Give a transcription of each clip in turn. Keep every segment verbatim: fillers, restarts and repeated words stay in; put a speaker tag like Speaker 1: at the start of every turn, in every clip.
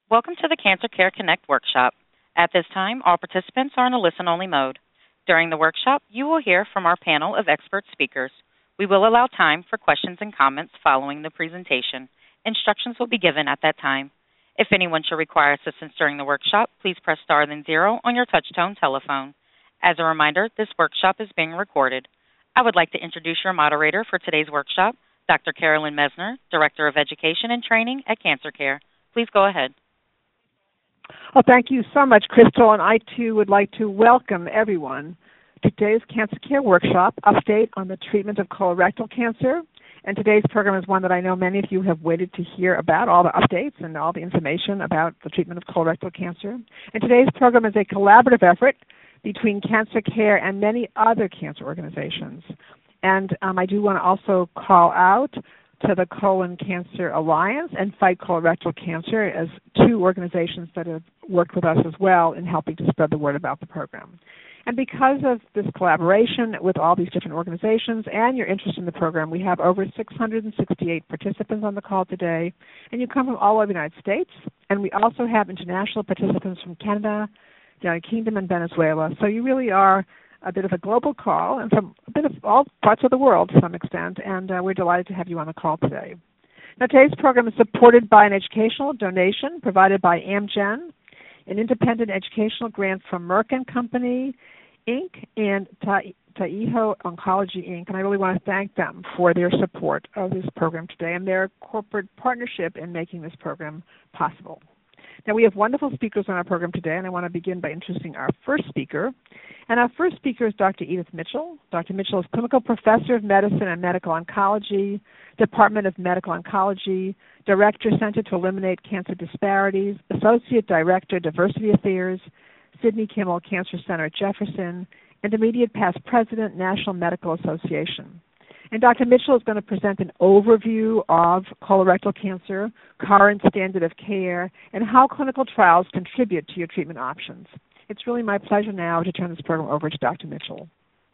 Speaker 1: Welcome to the Cancer Care Connect workshop. At this time, all participants are in a listen-only mode. During the workshop, you will hear from our panel of expert speakers. We will allow time for questions and comments following the presentation. Instructions will be given at that time. If anyone should require assistance during the workshop, please press star then zero on your touch-tone telephone. As a reminder, this workshop is being recorded. I would like to introduce your moderator for today's workshop, Doctor Carolyn Mesner, Director of Education and Training at Cancer Care. Please go ahead.
Speaker 2: Well, thank you so much, Crystal, and I too would like to welcome everyone to today's Cancer Care Workshop update on the treatment of colorectal cancer. And today's program is one that I know many of you have waited to hear about, all the updates and all the information about the treatment of colorectal cancer. And today's program is a collaborative effort between Cancer Care and many other cancer organizations. And um, I do want to also call out to the Colon Cancer Alliance and Fight Colorectal Cancer as two organizations that have worked with us as well in helping to spread the word about the program. And because of this collaboration with all these different organizations and your interest in the program, we have over six hundred sixty-eight participants on the call today, and you come from all over the United States. And we also have international participants from Canada, the United Kingdom, and Venezuela. So you really are a bit of a global call and from a bit of all parts of the world to some extent, and uh, we're delighted to have you on the call today. Now, today's program is supported by an educational donation provided by Amgen, an independent educational grant from Merck and Company, Incorporated, and Ta- Taiho Oncology, Incorporated, and I really want to thank them for their support of this program today and their corporate partnership in making this program possible. Now, we have wonderful speakers on our program today, and I want to begin by introducing our first speaker. And our first speaker is Doctor Edith Mitchell. Doctor Mitchell is Clinical Professor of Medicine and Medical Oncology, Department of Medical Oncology, Director, Center to Eliminate Cancer Disparities, Associate Director, Diversity Affairs, Sidney Kimmel Cancer Center at Jefferson, Intermediate Past President, National Medical Association. And Doctor Mitchell is going to present an overview of colorectal cancer, current standard of care, and how clinical trials contribute to your treatment options. It's really my pleasure now to turn this program over to Doctor Mitchell.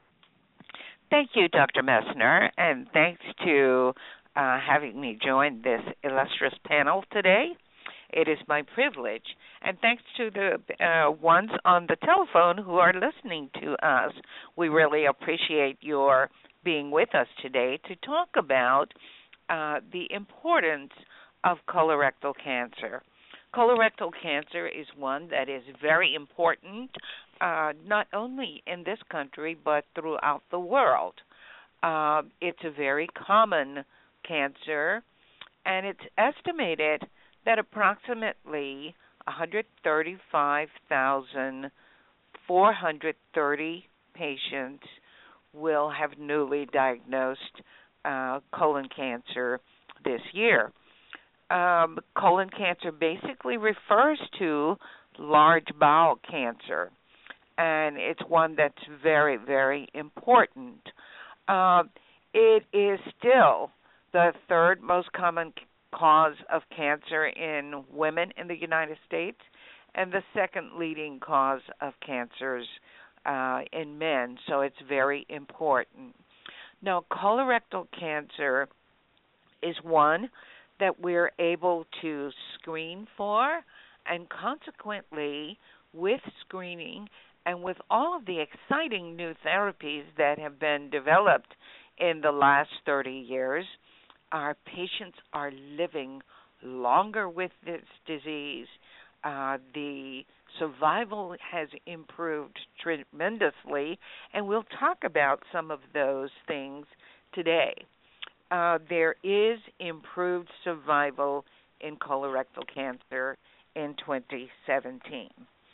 Speaker 3: Thank you, Doctor Mesner, and thanks to uh, having me join this illustrious panel today. It is my privilege, and thanks to the uh, ones on the telephone who are listening to us. We really appreciate your being with us today to talk about uh, the importance of colorectal cancer. Colorectal cancer is one that is very important, uh, not only in this country, but throughout the world. Uh, it's a very common cancer, and it's estimated that approximately one hundred thirty-five thousand four hundred thirty patients will have newly diagnosed uh, colon cancer this year. Um, colon cancer basically refers to large bowel cancer, and it's one that's very, very important. Uh, it is still the third most common cause of cancer in women in the United States, and the second leading cause of cancers uh, in men, so it's very important. Now, colorectal cancer is one that we're able to screen for, and consequently, with screening and with all of the exciting new therapies that have been developed in the last thirty years, our patients are living longer with this disease. Uh, the survival has improved tremendously, and we'll talk about some of those things today. Uh, there is improved survival in colorectal cancer in twenty seventeen.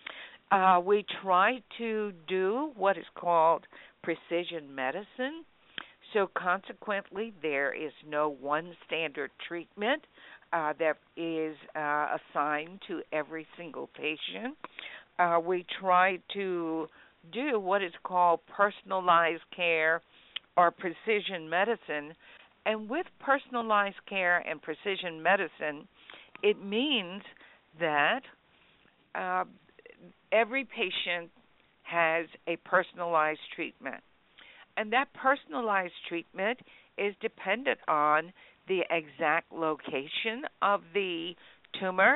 Speaker 3: Uh, we try to do what is called precision medicine. So consequently, there is no one standard treatment uh, that is uh, assigned to every single patient. Uh, we try to do what is called personalized care or precision medicine. And with personalized care and precision medicine, it means that uh, every patient has a personalized treatment. And that personalized treatment is dependent on the exact location of the tumor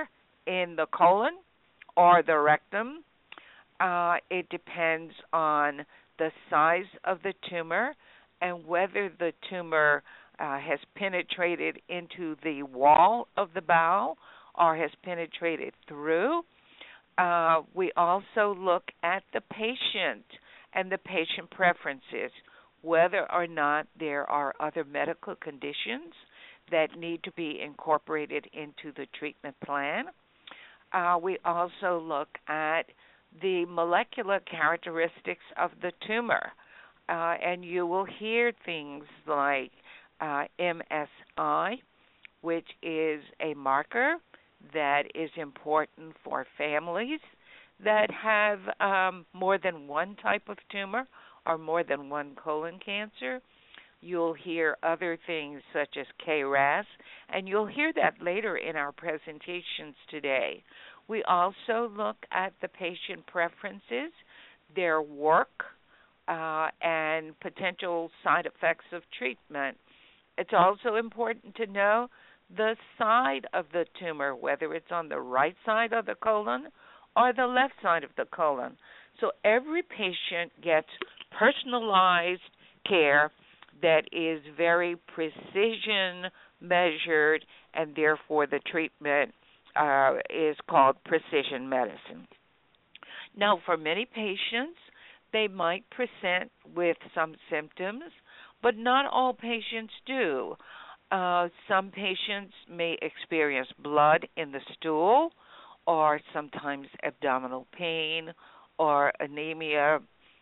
Speaker 3: in the colon or the rectum. Uh, it depends on the size of the tumor and whether the tumor uh, has penetrated into the wall of the bowel or has penetrated through. Uh, we also look at the patient and the patient preferences, whether or not there are other medical conditions that need to be incorporated into the treatment plan. Uh, we also look at the molecular characteristics of the tumor, uh, and you will hear things like uh, M S I, which is a marker that is important for families that have um, more than one type of tumor or more than one colon cancer. You'll hear other things such as K R A S, and you'll hear that later in our presentations today. We also look at the patient preferences, their work, uh, and potential side effects of treatment. It's also important to know the side of the tumor, whether it's on the right side of the colon or the left side of the colon. So every patient gets personalized care that is very precision measured, and therefore the treatment uh, is called precision medicine. Now, for many patients, they might present with some symptoms, but not all patients do. Uh, some patients may experience blood in the stool, or sometimes abdominal pain, or anemia,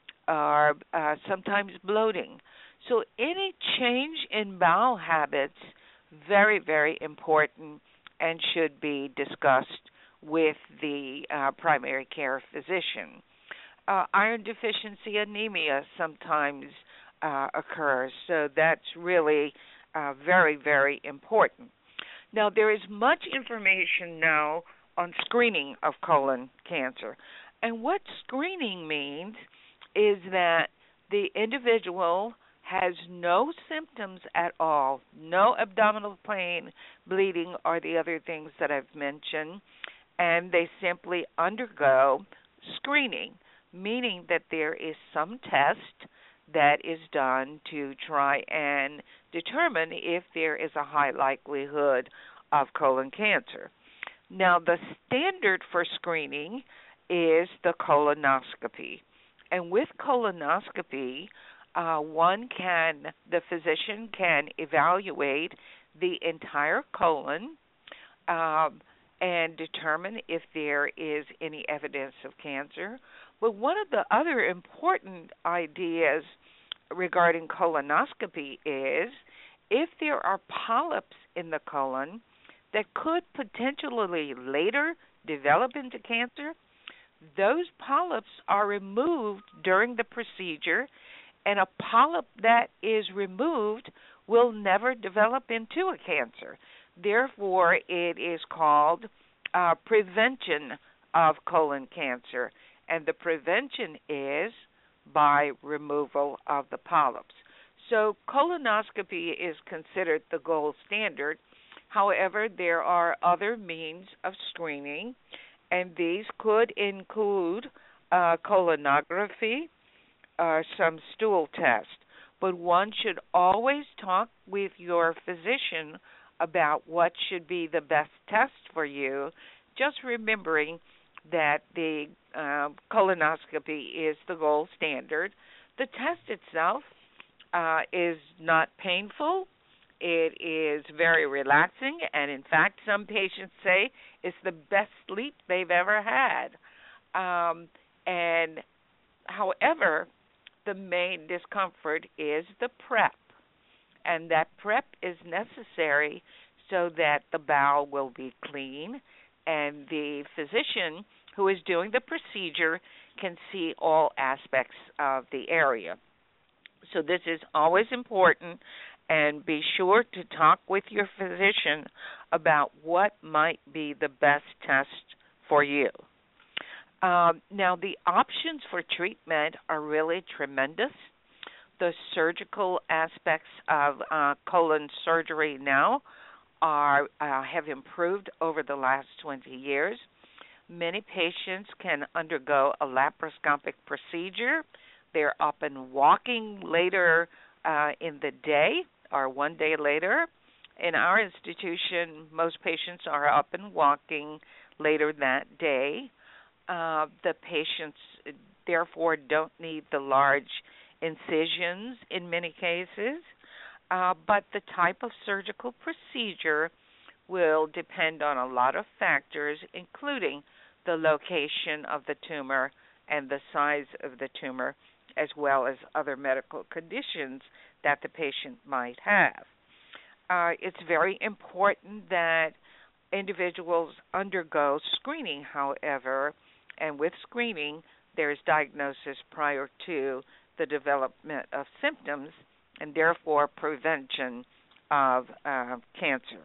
Speaker 3: or uh, sometimes bloating. So any change in bowel habits, very, very important and should be discussed with the uh, primary care physician. Uh, iron deficiency anemia sometimes uh, occurs, so that's really uh, very, very important. Now, there is much information now on screening of colon cancer. And what screening means is that the individual has no symptoms at all, no abdominal pain, bleeding, or the other things that I've mentioned, and they simply undergo screening, meaning that there is some test that is done to try and determine if there is a high likelihood of colon cancer. Now, the standard for screening is the colonoscopy. And with colonoscopy, uh, one can, the physician can evaluate the entire colon um, and determine if there is any evidence of cancer. But one of the other important ideas regarding colonoscopy is if there are polyps in the colon that could potentially later develop into cancer, those polyps are removed during the procedure, and a polyp that is removed will never develop into a cancer. Therefore, it is called uh, prevention of colon cancer, and the prevention is by removal of the polyps. So colonoscopy is considered the gold standard. However, there are other means of screening, and these could include uh, colonography, or some stool test. But one should always talk with your physician about what should be the best test for you, just remembering that the uh, colonoscopy is the gold standard. The test itself uh, is not painful. It is very relaxing, and in fact, some patients say it's the best sleep they've ever had. Um, and however, the main discomfort is the prep, and that prep is necessary so that the bowel will be clean and the physician who is doing the procedure can see all aspects of the area. So this is always important, and be sure to talk with your physician about what might be the best test for you. Um, now, the options for treatment are really tremendous. The surgical aspects of uh, colon surgery now are uh, have improved over the last twenty years. Many patients can undergo a laparoscopic procedure. They're up and walking later uh, in the day or one day later. In our institution, most patients are up and walking later that day. Uh, the patients, therefore, don't need the large incisions in many cases, uh, but the type of surgical procedure will depend on a lot of factors, including the location of the tumor and the size of the tumor, as well as other medical conditions that the patient might have. Uh, it's very important that individuals undergo screening, however, and with screening, there's diagnosis prior to the development of symptoms and therefore prevention of uh, cancer.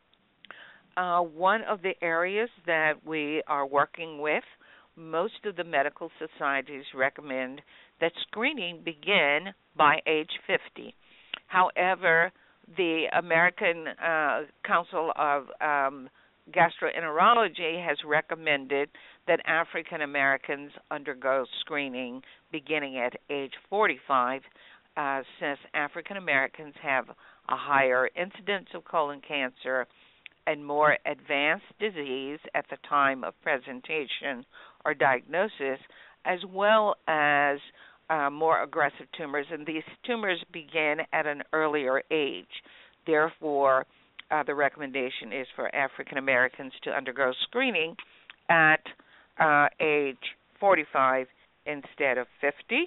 Speaker 3: Uh, one of the areas that we are working with, most of the medical societies recommend that screening begin by age fifty. However, the American uh, Council of um, Gastroenterology has recommended that African Americans undergo screening beginning at age forty-five, uh, since African Americans have a higher incidence of colon cancer and more advanced disease at the time of presentation or diagnosis, as well as uh, more aggressive tumors, and these tumors begin at an earlier age. Therefore, uh, the recommendation is for African Americans to undergo screening at uh, age forty-five instead of fifty.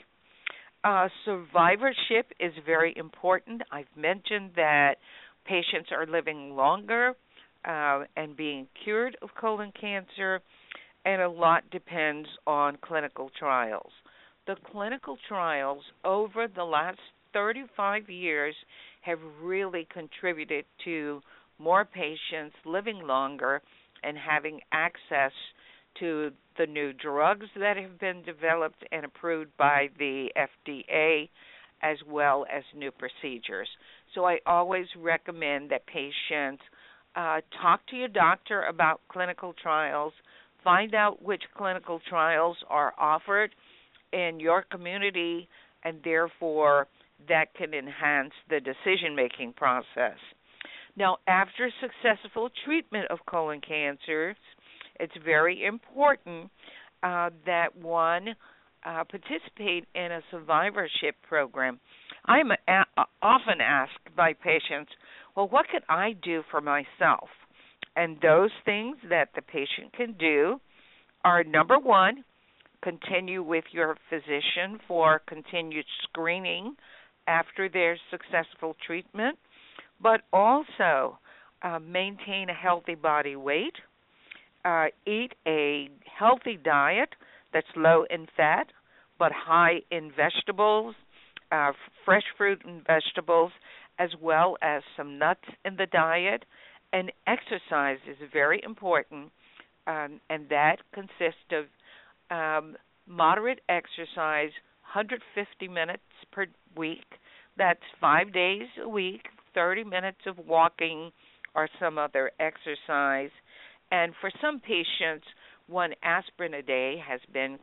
Speaker 3: Uh, survivorship is very important. I've mentioned that patients are living longer uh, and being cured of colon cancer, and a lot depends on clinical trials. The clinical trials over the last thirty-five years have really contributed to more patients living longer and having access to the new drugs that have been developed and approved by the F D A, as well as new procedures. So I always recommend that patients uh, talk to your doctor about clinical trials, find out which clinical trials are offered in your community, and therefore that can enhance the decision-making process. Now, after successful treatment of colon cancers, it's very important uh, that one uh, participate in a survivorship program. I'm a- often asked by patients, well, what can I do for myself? And those things that the patient can do are, number one, continue with your physician for continued screening after their successful treatment, but also uh, maintain a healthy body weight, uh, eat a healthy diet that's low in fat but high in vegetables, uh, fresh fruit and vegetables, as well as some nuts in the diet. And exercise is very important, um, and that consists of um, moderate exercise, one hundred fifty minutes per week. That's five days a week, thirty minutes of walking or some other exercise. And for some patients, one aspirin a day has been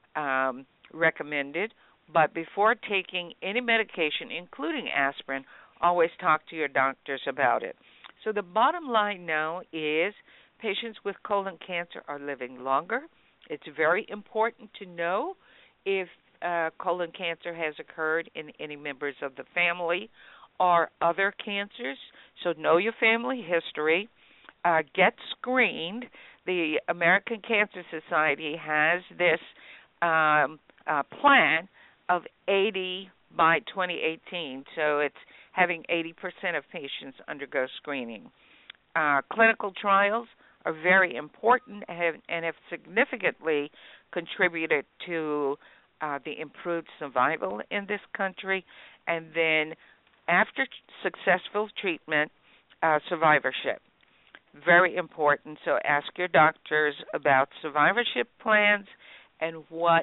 Speaker 3: um, recommended. But before taking any medication, including aspirin, always talk to your doctors about it. So the bottom line now is patients with colon cancer are living longer. It's very important to know if uh, colon cancer has occurred in any members of the family or other cancers. So know your family history. Uh, get screened. The American Cancer Society has this um, uh, plan of eighty by twenty eighteen. So it's having eighty percent of patients undergo screening. Uh, clinical trials are very important and have, and have significantly contributed to uh, the improved survival in this country. And then after successful treatment, uh, survivorship. Very important. So ask your doctors about survivorship plans and what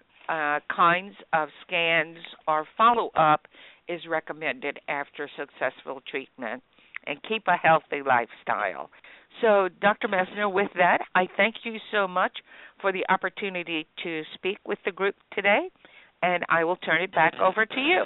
Speaker 3: uh, kinds of scans or follow-up is recommended after successful treatment. and keep a healthy lifestyle. So, Doctor Messner, with that, I thank you so much for the opportunity to speak with the group today, and I will turn it back over to you.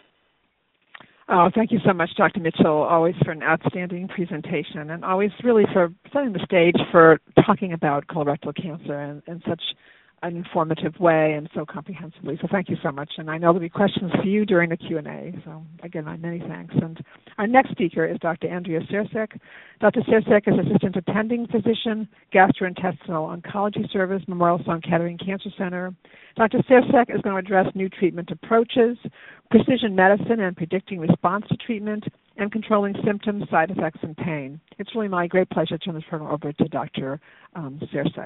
Speaker 2: Oh, thank you so much, Doctor Mitchell, always for an outstanding presentation and always really for setting the stage for talking about colorectal cancer in, in such an informative way and so comprehensively. So thank you so much. And I know there'll be questions for you during the Q and A. So again, my many thanks. And our next speaker is Doctor Andrea Sircek. Doctor Sircek is Assistant Attending Physician, Gastrointestinal Oncology Service, Memorial Sloan Kettering Cancer Center. Doctor Sircek is going to address new treatment approaches, precision medicine and predicting response to treatment, and controlling symptoms, side effects, and pain. It's really my great pleasure to turn this program over to Doctor Um, Sircek.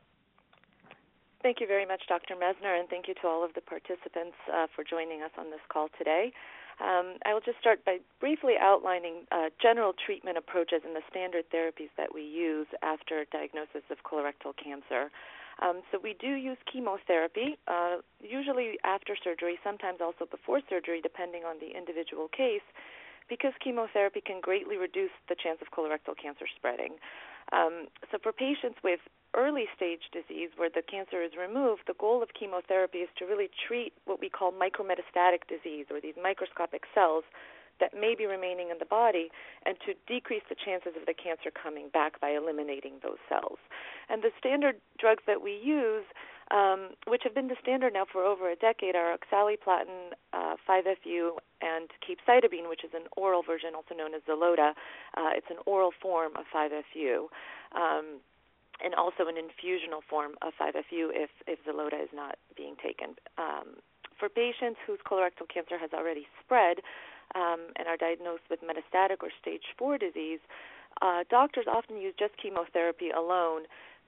Speaker 4: Thank you very much, Doctor Messner, and thank you to all of the participants uh, for joining us on this call today. Um, I will just start by briefly outlining uh, general treatment approaches and the standard therapies that we use after diagnosis of colorectal cancer. Um, so we do use chemotherapy, uh, usually after surgery, sometimes also before surgery, depending on the individual case, because chemotherapy can greatly reduce the chance of colorectal cancer spreading. Um, so for patients with early-stage disease where the cancer is removed, the goal of chemotherapy is to really treat what we call micrometastatic disease, or these microscopic cells that may be remaining in the body, and to decrease the chances of the cancer coming back by eliminating those cells. And the standard drugs that we use, um, which have been the standard now for over a decade, are oxaliplatin, uh, five F U, and capecitabine, which is an oral version, also known as Xeloda. Uh, it's an oral form of five F U, um, and also an infusional form of five F U if, if Xeloda is not being taken. Um, for patients whose colorectal cancer has already spread um, and are diagnosed with metastatic or stage four disease, uh, doctors often use just chemotherapy alone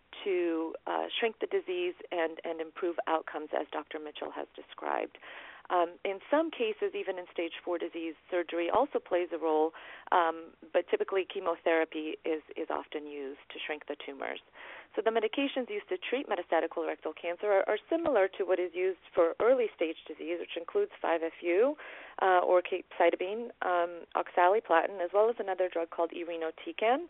Speaker 4: to uh, shrink the disease and, and improve outcomes, as Doctor Mitchell has described. Um, in some cases, even in stage four disease, surgery also plays a role, um, but typically chemotherapy is, is often used to shrink the tumors. So the medications used to treat metastatic colorectal cancer are, are similar to what is used for early-stage disease, which includes five F U uh, or capecitabine, um, oxaliplatin, as well as another drug called irinotecan.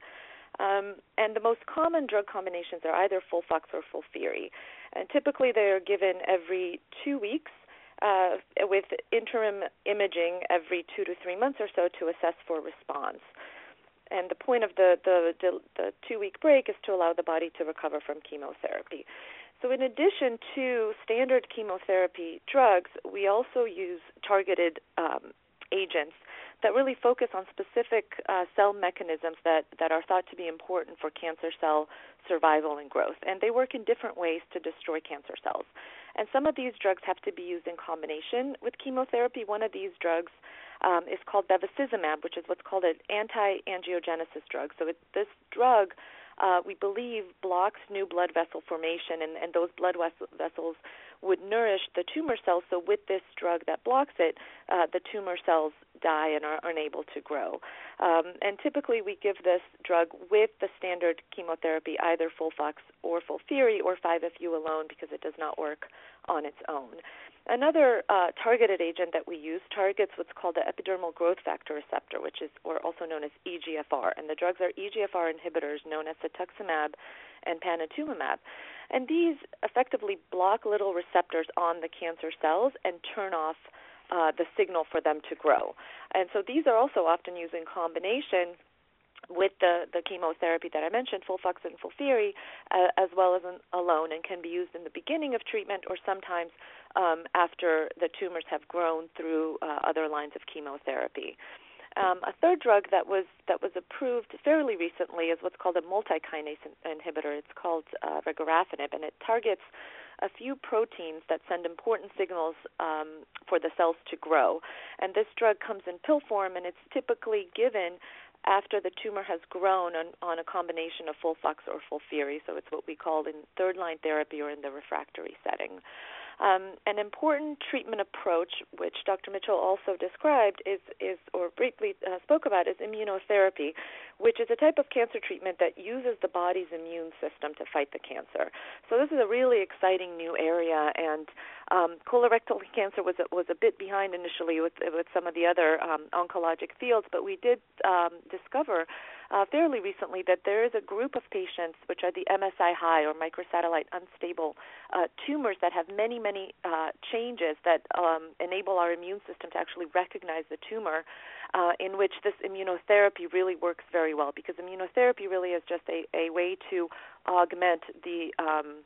Speaker 4: Um, and the most common drug combinations are either Folfox or Folfiri. And typically they are given every two weeks uh, with interim imaging every two to three months or so to assess for response. And the point of the, the, the, the two-week break is to allow the body to recover from chemotherapy. So in addition to standard chemotherapy drugs, we also use targeted um, agents that really focus on specific uh, cell mechanisms that, that are thought to be important for cancer cell survival and growth. And they work in different ways to destroy cancer cells. And some of these drugs have to be used in combination with chemotherapy. One of these drugs um, is called bevacizumab, which is what's called an anti-angiogenesis drug. So it, this drug, uh, we believe, blocks new blood vessel formation, and, and those blood vessels would nourish the tumor cells. So with this drug that blocks it, uh, the tumor cells die and are unable to grow. Um, and typically we give this drug with the standard chemotherapy, either Folfox or Folfiri or five F U alone, because it does not work on its own. Another uh, targeted agent that we use targets what's called the epidermal growth factor receptor, which is or also known as E G F R. And the drugs are E G F R inhibitors known as cetuximab and panitumumab. And these effectively block little receptors on the cancer cells and turn off uh, the signal for them to grow. And so these are also often used in combination with the, the chemotherapy that I mentioned, Folfox and Folfiri, uh, as well as an, alone, and can be used in the beginning of treatment or sometimes um, after the tumors have grown through uh, other lines of chemotherapy. Um, a third drug that was that was approved fairly recently is what's called a multi-kinase in- inhibitor. It's called uh, regorafenib, and it targets a few proteins that send important signals um, for the cells to grow. And this drug comes in pill form, and it's typically given after the tumor has grown on, on a combination of Folfox or Folfiri. So it's what we call in third-line therapy or in the refractory setting. Um, an important treatment approach, which Doctor Mitchell also described, is, is or briefly uh, spoke about, is immunotherapy, which is a type of cancer treatment that uses the body's immune system to fight the cancer. So this is a really exciting new area, and um, colorectal cancer was was a bit behind initially with with some of the other um, oncologic fields, but we did um, discover uh, fairly recently that there is a group of patients which are the M S I high or microsatellite unstable uh, tumors that have many, many uh, changes that um, enable our immune system to actually recognize the tumor, uh, in which this immunotherapy really works very well, because immunotherapy really is just a, a way to augment the um,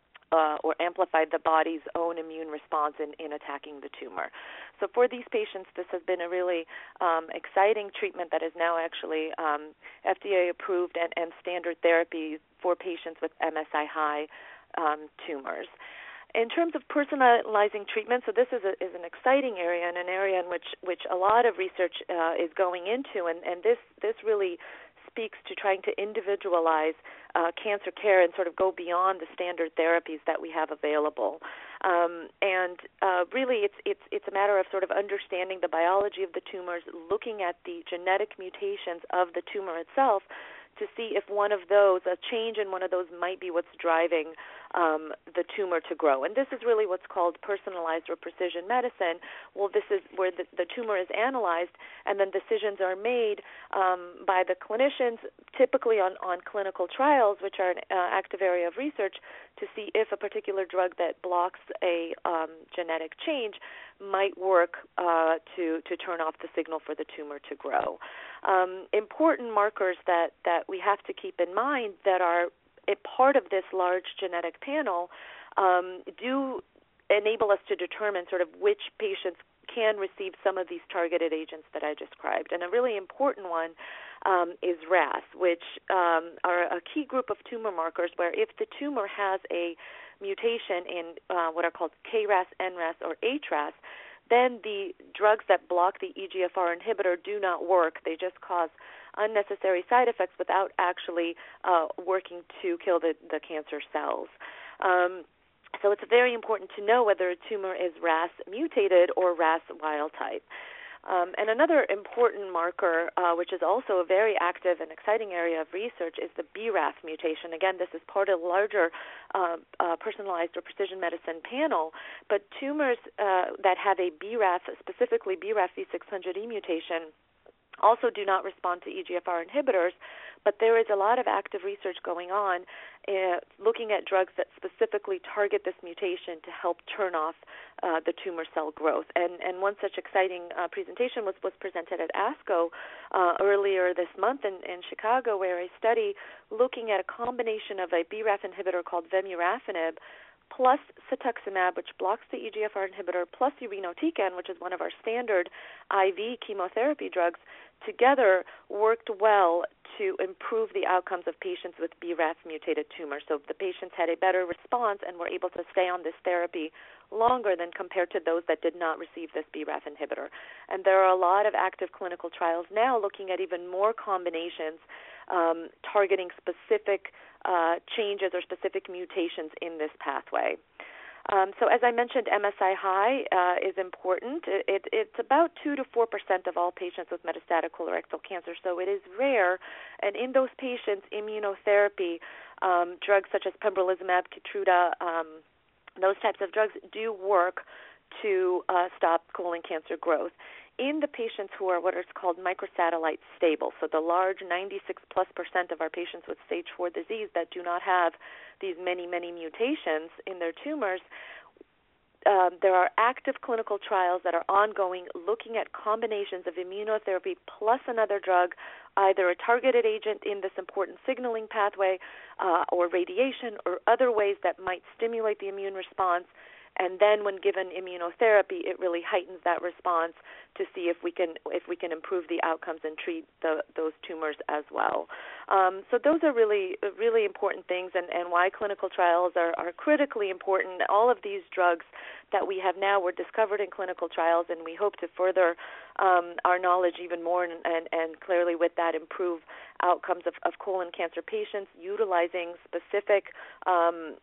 Speaker 4: Uh, or amplify the body's own immune response in, in attacking the tumor. So for these patients, this has been a really um, exciting treatment that is now actually um, F D A approved and, and standard therapy for patients with M S I high um, tumors. In terms of personalizing treatment, so this is, a, is an exciting area and an area in which, which a lot of research uh, is going into, and, and this, this really speaks to trying to individualize uh, cancer care and sort of go beyond the standard therapies that we have available. Um, and uh, really, it's it's it's a matter of sort of understanding the biology of the tumors, looking at the genetic mutations of the tumor itself, to see if one of those, a change in one of those, might be what's driving um, the tumor to grow. And this is really what's called personalized or precision medicine. Well, this is where the, the tumor is analyzed, and then decisions are made um, by the clinicians, typically on, on clinical trials, which are an uh, active area of research, to see if a particular drug that blocks a um, genetic change might work uh, to, to turn off the signal for the tumor to grow. Um, important markers that, that we have to keep in mind that are a part of this large genetic panel um, do enable us to determine sort of which patients can receive some of these targeted agents that I described. And a really important one um, is R A S, which um, are a key group of tumor markers where if the tumor has a mutation in uh, what are called K R A S, N R A S, or H R A S, then the drugs that block the E G F R inhibitor do not work. They just cause unnecessary side effects without actually uh, working to kill the, the cancer cells. Um, so it's very important to know whether a tumor is R A S mutated or R A S wild type. Um, and another important marker, uh, which is also a very active and exciting area of research, is the B R A S mutation. Again, this is part of a larger uh, uh, personalized or precision medicine panel, but tumors uh, that have a B R A S, specifically B R A S V six hundred E mutation, also do not respond to E G F R inhibitors, but there is a lot of active research going on uh, looking at drugs that specifically target this mutation to help turn off uh, the tumor cell growth. And, and one such exciting uh, presentation was, was presented at ASCO uh, earlier this month in, in Chicago, where a study looking at a combination of a B R A F inhibitor called vemurafenib plus cetuximab, which blocks the E G F R inhibitor, plus irinotecan, which is one of our standard I V chemotherapy drugs, together worked well to improve the outcomes of patients with B R A F-mutated tumors. So the patients had a better response and were able to stay on this therapy longer than compared to those that did not receive this B R A F inhibitor. And there are a lot of active clinical trials now looking at even more combinations um, targeting specific uh, changes or specific mutations in this pathway. Um, so as I mentioned, M S I high uh, is important. It, it, it's about two to four percent of all patients with metastatic colorectal cancer, so it is rare. And in those patients, immunotherapy, um, drugs such as pembrolizumab, Keytruda, um, those types of drugs do work to uh, stop colon cancer growth. In the patients who are what is called microsatellite stable, so the large ninety-six plus percent of our patients with stage four disease that do not have these many, many mutations in their tumors, um, there are active clinical trials that are ongoing looking at combinations of immunotherapy plus another drug, either a targeted agent in this important signaling pathway uh, or radiation or other ways that might stimulate the immune response. And then when given immunotherapy, it really heightens that response to see if we can if we can improve the outcomes and treat the, those tumors as well. Um, so those are really really important things, and, and why clinical trials are, are critically important. All of these drugs that we have now were discovered in clinical trials, and we hope to further um, our knowledge even more and, and, and clearly with that improve outcomes of, of colon cancer patients utilizing specific um,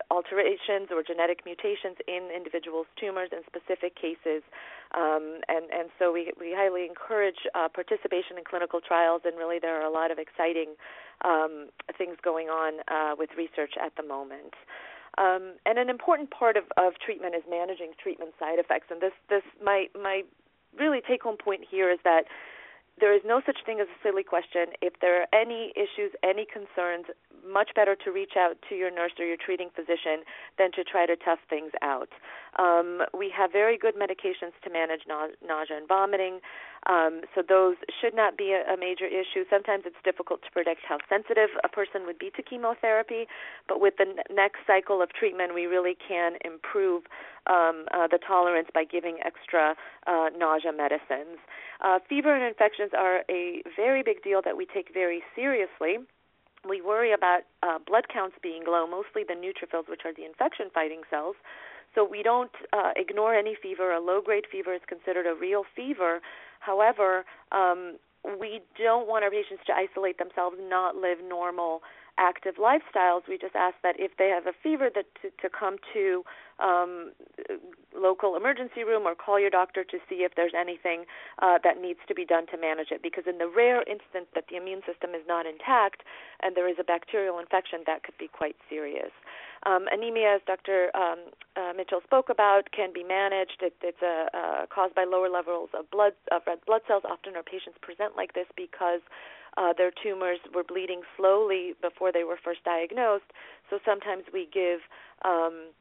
Speaker 4: alterations or genetic mutations in individuals' tumors in specific cases. Um, and, and so we, we highly encourage uh, participation in clinical trials, and really there are a lot of exciting um, things going on uh, with research at the moment. Um, and an important part of, of treatment is managing treatment side effects. And this, this my, my really take-home point here is that there is no such thing as a silly question. If there are any issues, any concerns, much better to reach out to your nurse or your treating physician than to try to tough things out. Um, we have very good medications to manage na- nausea and vomiting, um, so those should not be a, a major issue. Sometimes it's difficult to predict how sensitive a person would be to chemotherapy, but with the n- next cycle of treatment, we really can improve um, uh, the tolerance by giving extra uh, nausea medicines. Uh, fever and infections are a very big deal that we take very seriously. We worry about uh, blood counts being low, mostly the neutrophils, which are the infection-fighting cells. So we don't uh, ignore any fever. A low-grade fever is considered a real fever. However, um, we don't want our patients to isolate themselves, not live normal, active lifestyles. We just ask that if they have a fever, that to, to come to um, local emergency room or call your doctor to see if there's anything uh, that needs to be done to manage it. Because in the rare instance that the immune system is not intact and there is a bacterial infection, that could be quite serious. Um, anemia, as Doctor Um, uh, Mitchell spoke about, can be managed. It, it's a, uh, caused by lower levels of blood of red blood cells. Often our patients present like this because Uh, their tumors were bleeding slowly before they were first diagnosed, so sometimes we give um,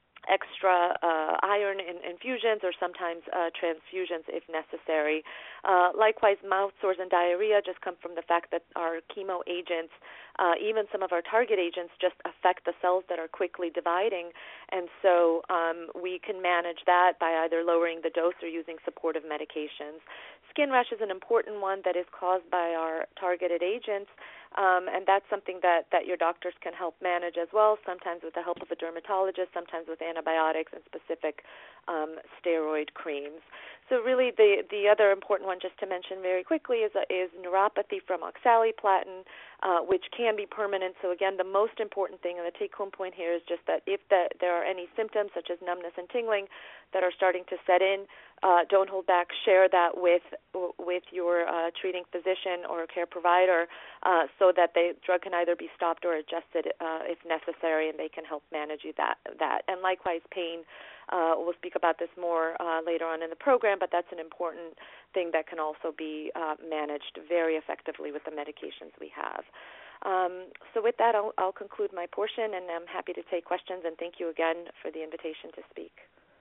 Speaker 4: extra uh, iron in infusions or sometimes uh, transfusions if necessary. Uh, likewise, mouth sores and diarrhea just come from the fact that our chemo agents, uh, even some of our target agents, just affect the cells that are quickly dividing, and so um, we can manage that by either lowering the dose or using supportive medications. Skin rash is an important one that is caused by our targeted agents, um, and that's something that, that your doctors can help manage as well, sometimes with the help of a dermatologist, sometimes with antibiotics and specific um, steroid creams. So really the, the other important one just to mention very quickly is, is neuropathy from oxaliplatin, uh, which can be permanent. So again, the most important thing and the take-home point here is just that if the, there are any symptoms such as numbness and tingling that are starting to set in, uh, don't hold back. Share that with with your uh, treating physician or care provider uh, so that the drug can either be stopped or adjusted uh, if necessary, and they can help manage you that. that. And likewise, pain. Uh, we'll speak about this more uh, later on in the program, but that's an important thing that can also be uh, managed very effectively with the medications we have. Um, so with that, I'll, I'll conclude my portion, and I'm happy to take questions, and thank you again for the invitation to speak.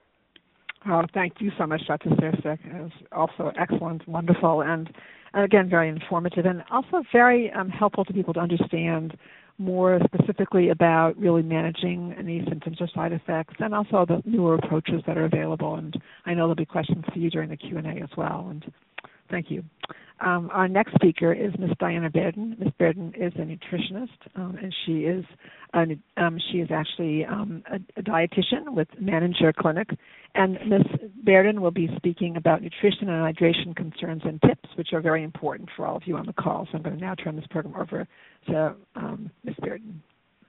Speaker 2: Oh, thank you so much, Doctor Sircek. It was also excellent, wonderful, and, and again, very informative, and also very um, helpful to people to understand more specifically about really managing any symptoms or side effects, and also the newer approaches that are available. And I know there'll be questions for you during the Q and A as well. And thank you. Um, our next speaker is Miz Diana Bearden. Miz Bearden is a nutritionist, um, and she is a, um, she is actually um, a, a dietitian with Manager Clinic. And Miz Bearden will be speaking about nutrition and hydration concerns and tips, which are very important for all of you on the call. So I'm going to now turn this program over to um, Miz Bearden.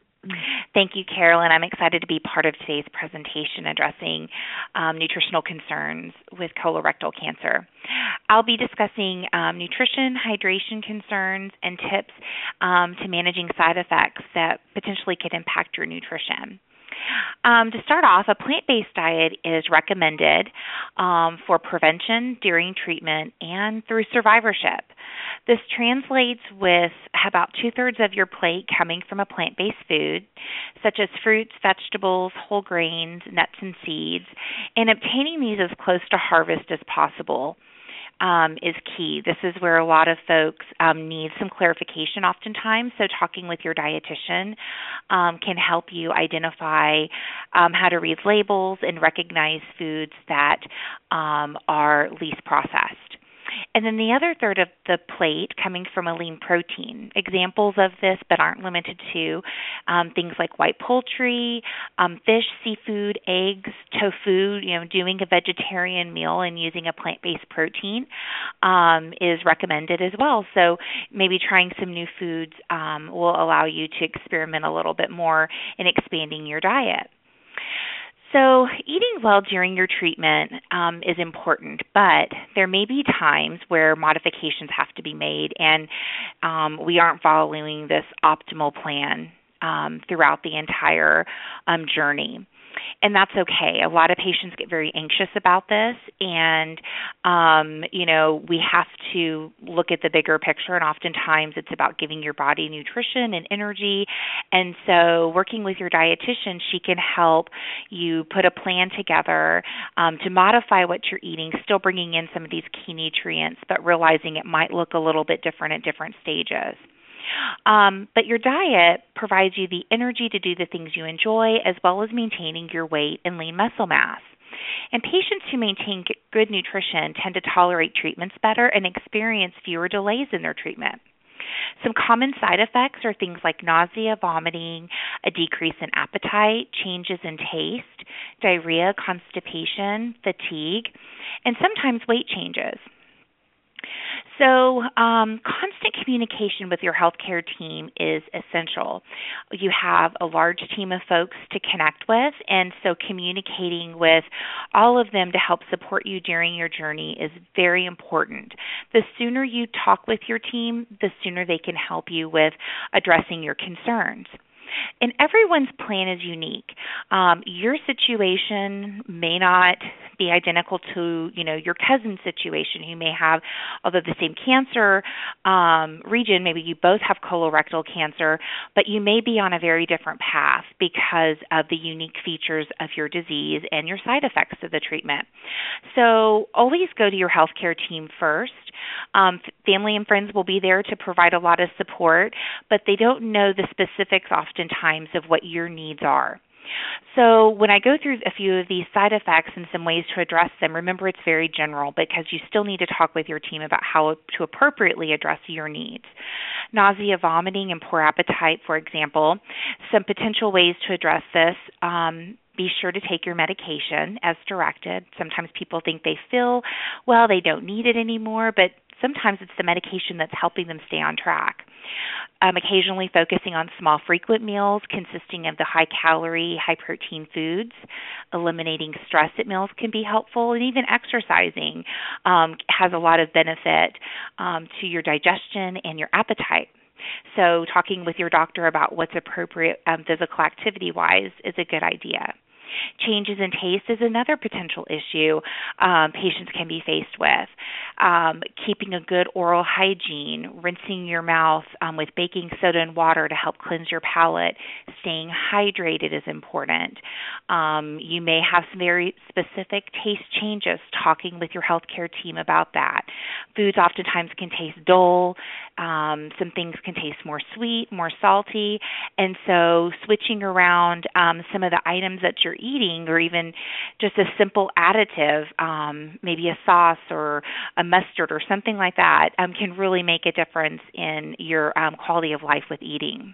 Speaker 5: Thank you, Carolyn. I'm excited to be part of today's presentation addressing um, nutritional concerns with colorectal cancer. I'll be discussing um, nutrition, hydration concerns, and tips um, to managing side effects that potentially could impact your nutrition. Um, to start off, a plant-based diet is recommended um, for prevention, during treatment, and through survivorship. This translates with about two-thirds of your plate coming from a plant-based food, such as fruits, vegetables, whole grains, nuts, and seeds, and obtaining these as close to harvest as possible. Um, is key. This is where a lot of folks um, need some clarification oftentimes, so talking with your dietitian um, can help you identify um, how to read labels and recognize foods that um, are least processed. And then the other third of the plate coming from a lean protein. Examples of this, but aren't limited to, um, things like white poultry, um, fish, seafood, eggs, tofu. You know, doing a vegetarian meal and using a plant-based protein um, is recommended as well. So maybe trying some new foods um, will allow you to experiment a little bit more in expanding your diet. So eating well during your treatment um, is important, but there may be times where modifications have to be made, and um, we aren't following this optimal plan um, throughout the entire um, journey. And that's okay. A lot of patients get very anxious about this, and, um, you know, we have to look at the bigger picture, and oftentimes it's about giving your body nutrition and energy. And so working with your dietitian, she can help you put a plan together um, to modify what you're eating, still bringing in some of these key nutrients, but realizing it might look a little bit different at different stages. Um, but your diet provides you the energy to do the things you enjoy, as well as maintaining your weight and lean muscle mass. And patients who maintain good nutrition tend to tolerate treatments better and experience fewer delays in their treatment. Some common side effects are things like nausea, vomiting, a decrease in appetite, changes in taste, diarrhea, constipation, fatigue, and sometimes weight changes. So um, constant communication with your healthcare team is essential. You have a large team of folks to connect with, and so communicating with all of them to help support you during your journey is very important. The sooner you talk with your team, the sooner they can help you with addressing your concerns. And everyone's plan is unique. Um, your situation may not be identical to, you know, your cousin's situation who may have, although the same cancer um, region, maybe you both have colorectal cancer, but you may be on a very different path because of the unique features of your disease and your side effects of the treatment. So always go to your healthcare team first. Um, family and friends will be there to provide a lot of support, but they don't know the specifics oftentimes of what your needs are. So when I go through a few of these side effects and some ways to address them, remember it's very general because you still need to talk with your team about how to appropriately address your needs. Nausea, vomiting, and poor appetite, for example. Some potential ways to address this. Um, Be sure to take your medication as directed. Sometimes people think they feel, well, they don't need it anymore, but sometimes it's the medication that's helping them stay on track. Um, occasionally focusing on small, frequent meals consisting of the high-calorie, high-protein foods. Eliminating stress at meals can be helpful, and even exercising um, has a lot of benefit um, to your digestion and your appetite. So talking with your doctor about what's appropriate um, physical activity-wise is a good idea. Changes in taste is another potential issue um, patients can be faced with. Um, keeping a good oral hygiene, rinsing your mouth um, with baking soda and water to help cleanse your palate, staying hydrated is important. Um, you may have some very specific taste changes, talking with your healthcare team about that. Foods oftentimes can taste dull. Um, some things can taste more sweet, more salty, and so switching around um, some of the items that you're eating, or even just a simple additive, um, maybe a sauce or a mustard or something like that, um, can really make a difference in your um, quality of life with eating.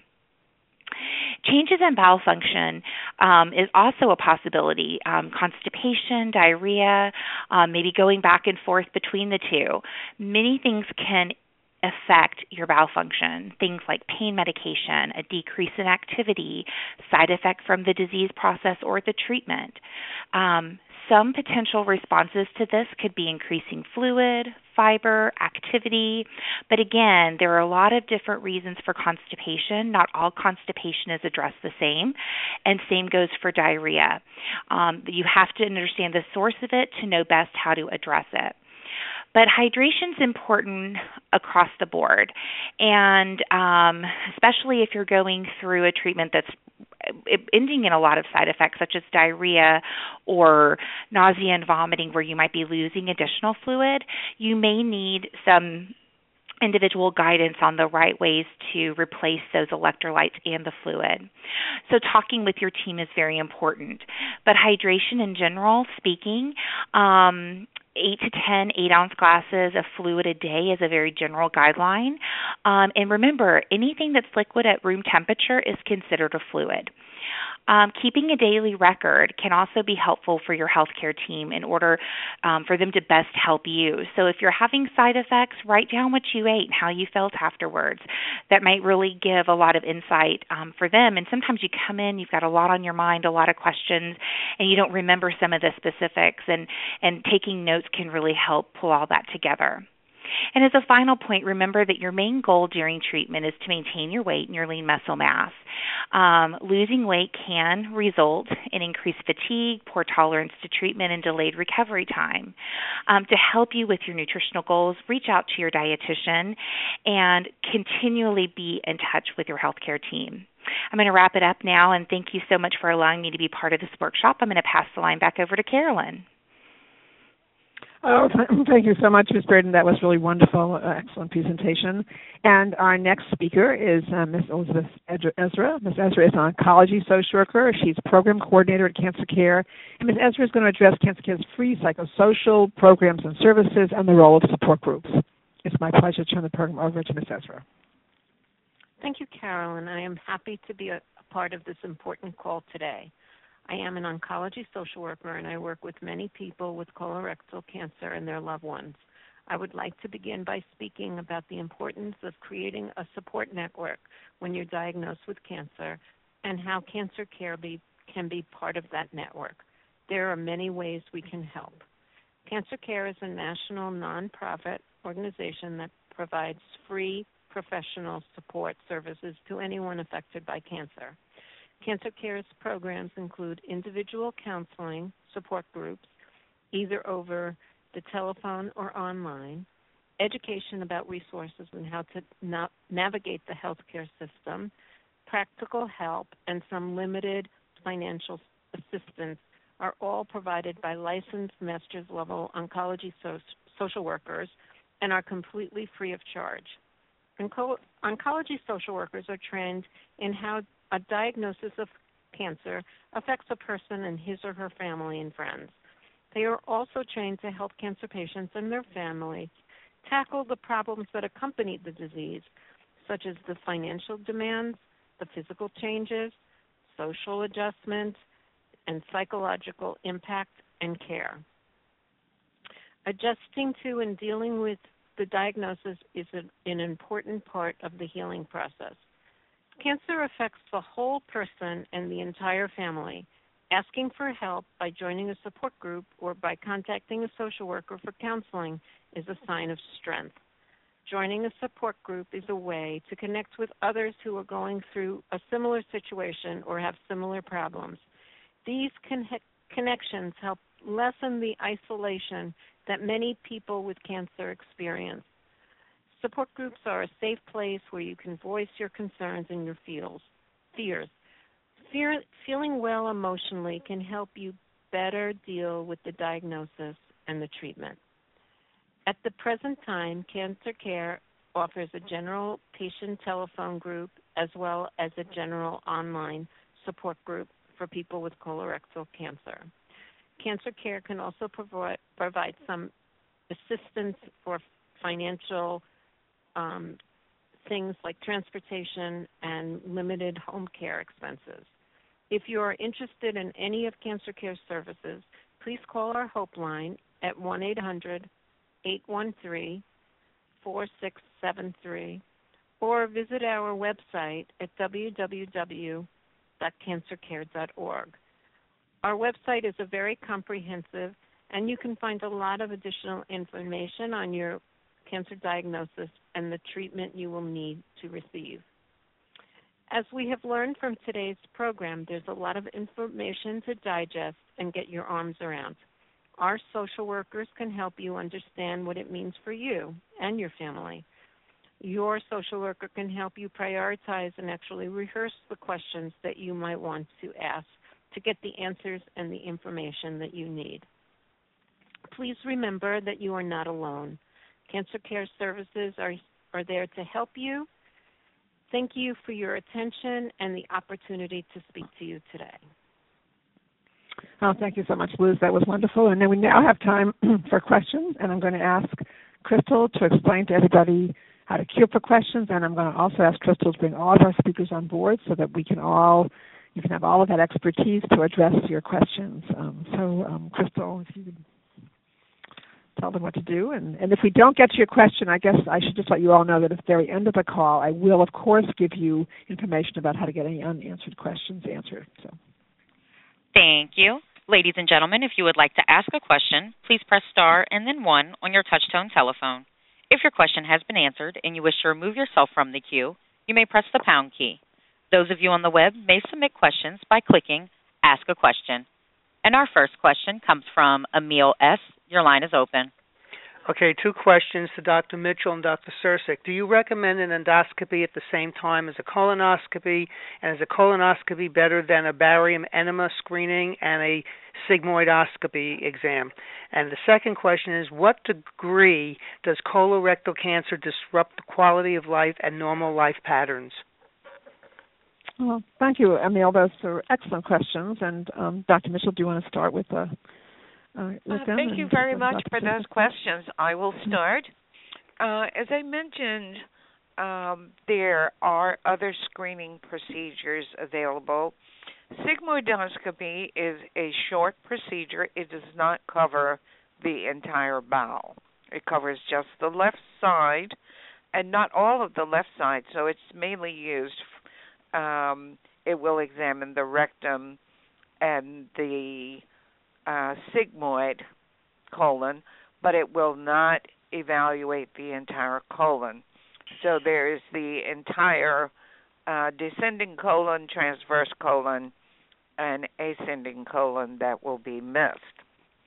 Speaker 5: Changes in bowel function um, is also a possibility. Um, constipation, diarrhea, um, maybe going back and forth between the two. Many things can affect your bowel function, things like pain medication, a decrease in activity, side effect from the disease process or the treatment. Um, some potential responses to this could be increasing fluid, fiber, activity, but again, there are a lot of different reasons for constipation. Not all constipation is addressed the same, and same goes for diarrhea. Um, you have to understand the source of it to know best how to address it. But hydration is important across the board, and um, especially if you're going through a treatment that's ending in a lot of side effects, such as diarrhea or nausea and vomiting, where you might be losing additional fluid, you may need some individual guidance on the right ways to replace those electrolytes and the fluid. So talking with your team is very important. But hydration in general speaking, um, eight to ten eight-ounce glasses of fluid a day is a very general guideline. Um, and remember, anything that's liquid at room temperature is considered a fluid. Um, keeping a daily record can also be helpful for your healthcare team in order um, for them to best help you. So if you're having side effects, write down what you ate and how you felt afterwards. That might really give a lot of insight um, for them. And sometimes you come in, you've got a lot on your mind, a lot of questions, and you don't remember some of the specifics. And, and taking notes can really help pull all that together. And as a final point, remember that your main goal during treatment is to maintain your weight and your lean muscle mass. Um, losing weight can result in increased fatigue, poor tolerance to treatment, and delayed recovery time. Um, to help you with your nutritional goals, reach out to your dietitian and continually be in touch with your healthcare team. I'm going to wrap it up now, and thank you so much for allowing me to be part of this workshop. I'm going to pass the line back over to Carolyn.
Speaker 2: Oh, thank you so much, Miz Braden. That was really wonderful, uh, excellent presentation. And our next speaker is uh, Miz Elizabeth Ezra. Miz Ezra is an oncology social worker. She's program coordinator at Cancer Care. And Miz Ezra is going to address Cancer Care's free psychosocial programs and services and the role of support groups. It's my pleasure to turn the program over to Miz Ezra.
Speaker 6: Thank you, Carolyn. I am happy to be a, a part of this important call today. I am an oncology social worker, and I work with many people with colorectal cancer and their loved ones. I would like to begin by speaking about the importance of creating a support network when you're diagnosed with cancer and how Cancer Care be, can be part of that network. There are many ways we can help. Cancer Care is a national nonprofit organization that provides free professional support services to anyone affected by cancer. Cancer Care's programs include individual counseling, support groups, either over the telephone or online, education about resources and how to na- navigate the healthcare system, practical help, and some limited financial assistance are all provided by licensed master's level oncology so- social workers and are completely free of charge. Onco- oncology social workers are trained in how a diagnosis of cancer affects a person and his or her family and friends. They are also trained to help cancer patients and their families tackle the problems that accompany the disease, such as the financial demands, the physical changes, social adjustments, and psychological impact and care. Adjusting to and dealing with the diagnosis is an important part of the healing process. Cancer affects the whole person and the entire family. Asking for help by joining a support group or by contacting a social worker for counseling is a sign of strength. Joining a support group is a way to connect with others who are going through a similar situation or have similar problems. These con- connections help lessen the isolation that many people with cancer experience. Support groups are a safe place where you can voice your concerns and your feels, fears. Fear, feeling well emotionally can help you better deal with the diagnosis and the treatment. At the present time, Cancer Care offers a general patient telephone group as well as a general online support group for people with colorectal cancer. Cancer Care can also provide, provide some assistance for financial um, things like transportation and limited home care expenses. If you are interested in any of Cancer Care's services, please call our Hope line at one eight hundred, eight one three, four six seven three or visit our website at w w w dot cancer care dot org. Our website is a very comprehensive, and you can find a lot of additional information on your cancer diagnosis and the treatment you will need to receive. As we have learned from today's program, there's a lot of information to digest and get your arms around. Our social workers can help you understand what it means for you and your family. Your social worker can help you prioritize and actually rehearse the questions that you might want to ask to get the answers and the information that you need. Please remember that you are not alone. Cancer Care services are, are there to help you. Thank you for your attention and the opportunity to speak to you today.
Speaker 2: Oh, thank you so much, Liz. That was wonderful. And then we now have time for questions, and I'm going to ask Crystal to explain to everybody how to queue up for questions, and I'm going to also ask Crystal to bring all of our speakers on board so that we can all, you can have all of that expertise to address your questions. Um, so, um, Crystal, if you could tell them what to do. And, and if we don't get to your question, I guess I should just let you all know that at the very end of the call, I will, of course, give you information about how to get any unanswered questions answered. So,
Speaker 1: thank you. Ladies and gentlemen, if you would like to ask a question, please press star and then one on your touch-tone telephone. If your question has been answered and you wish to remove yourself from the queue, you may press the pound key. Those of you on the web may submit questions by clicking Ask a Question. And our first question comes from Emil S. Your line is open.
Speaker 7: Okay, two questions to Doctor Mitchell and Doctor Sircik. Do you recommend an endoscopy at the same time as a colonoscopy? And is a colonoscopy better than a barium enema screening and a sigmoidoscopy exam? And the second question is, what degree does colorectal cancer disrupt the quality of life and normal life patterns?
Speaker 2: Well, thank you, Emil. Those are excellent questions. And um, Doctor Mitchell, do you want to start with the Uh,
Speaker 3: uh, thank you very much for those questions. I will start. Uh, as I mentioned, um, there are other screening procedures available. Sigmoidoscopy is a short procedure. It does not cover the entire bowel. It covers just the left side and not all of the left side, so it's mainly used. Um, it will examine the rectum and the Uh, sigmoid colon, but it will not evaluate the entire colon. So there is the entire uh, descending colon, transverse colon, and ascending colon that will be missed.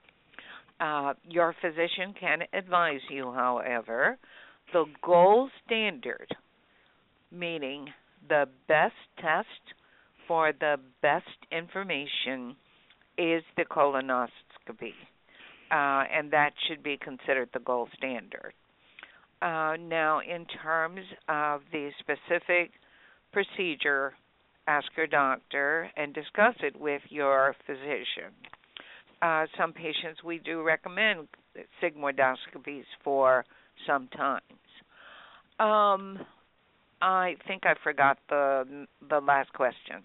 Speaker 3: Uh, your physician can advise you, however, the gold standard, meaning the best test for the best information, is the colonoscopy, uh, and that should be considered the gold standard. Uh, now, in terms of the specific procedure, ask your doctor and discuss it with your physician. Uh, some patients, we do recommend sigmoidoscopies for some times. Um, I think I forgot the the last question.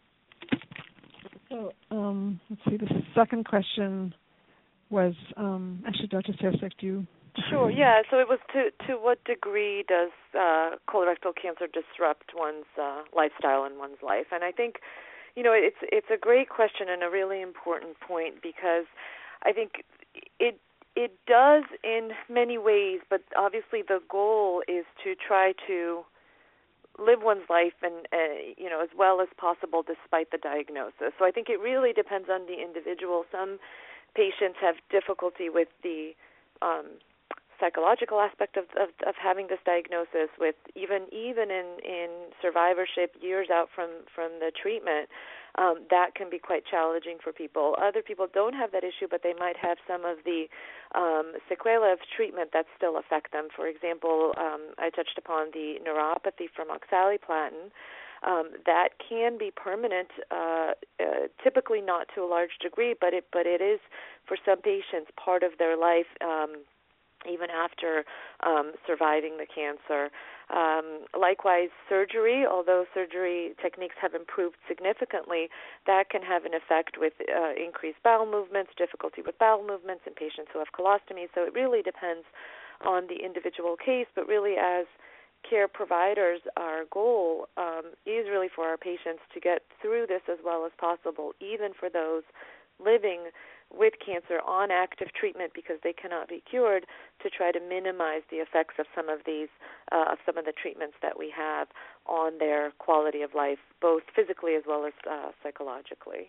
Speaker 2: So um, let's see. The second question was um, actually, Doctor Sircik, do you?
Speaker 4: Sure. Yeah. So it was to to what degree does uh, colorectal cancer disrupt one's uh, lifestyle and one's life? And I think, you know, it's it's a great question and a really important point, because I think it it does in many ways, but obviously the goal is to try to live one's life and uh, you know, as well as possible despite the diagnosis. So I think it really depends on the individual. Some patients have difficulty with the um, psychological aspect of, of of having this diagnosis, with even even in in survivorship years out from from the treatment. Um, that can be quite challenging for people. Other people don't have that issue, but they might have some of the um, sequelae of treatment that still affect them. For example, um, I touched upon the neuropathy from oxaliplatin. Um, that can be permanent, uh, uh, typically not to a large degree, but it but it is for some patients part of their life, um, even after um, surviving the cancer. Um, likewise, surgery, although surgery techniques have improved significantly, that can have an effect with uh, increased bowel movements, difficulty with bowel movements in patients who have colostomy. So it really depends on the individual case, but really as care providers, our goal um, is really for our patients to get through this as well as possible, even for those living with cancer on active treatment because they cannot be cured, to try to minimize the effects of some of these, uh, of some of the treatments that we have on their quality of life, both physically as well as uh, psychologically.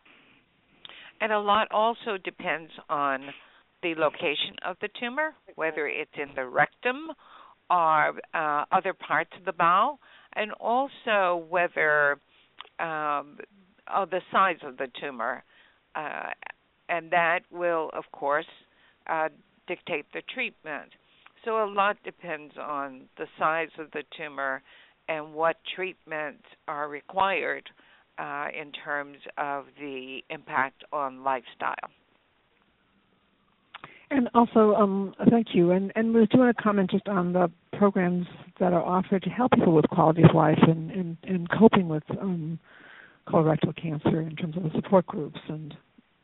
Speaker 3: And a lot also depends on the location of the tumor, whether it's in the rectum or uh, other parts of the bowel, and also whether um, oh, the size of the tumor. Uh, and that will, of course, uh, dictate the treatment. So a lot depends on the size of the tumor and what treatments are required uh, in terms of the impact on lifestyle.
Speaker 2: And also, um, thank you. And and was doing a comment just on the programs that are offered to help people with quality of life and, and, and coping with um, colorectal cancer in terms of the support groups. And